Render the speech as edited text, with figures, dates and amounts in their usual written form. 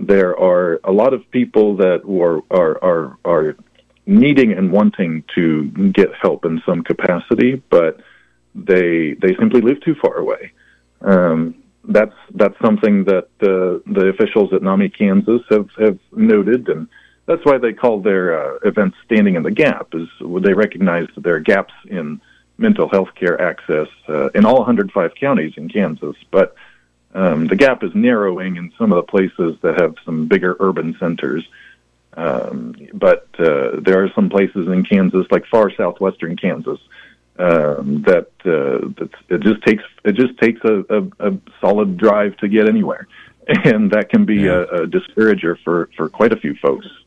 there are a lot of people that are needing and wanting to get help in some capacity, but they simply live too far away. That's something that the officials at NAMI Kansas have noted, and that's why they call their events "Standing in the Gap." Is they recognize that there are gaps in mental health care access in all 105 counties in Kansas, but the gap is narrowing in some of the places that have some bigger urban centers. But there are some places in Kansas, like far southwestern Kansas, that it just takes a solid drive to get anywhere, and that can be a discourager for quite a few folks.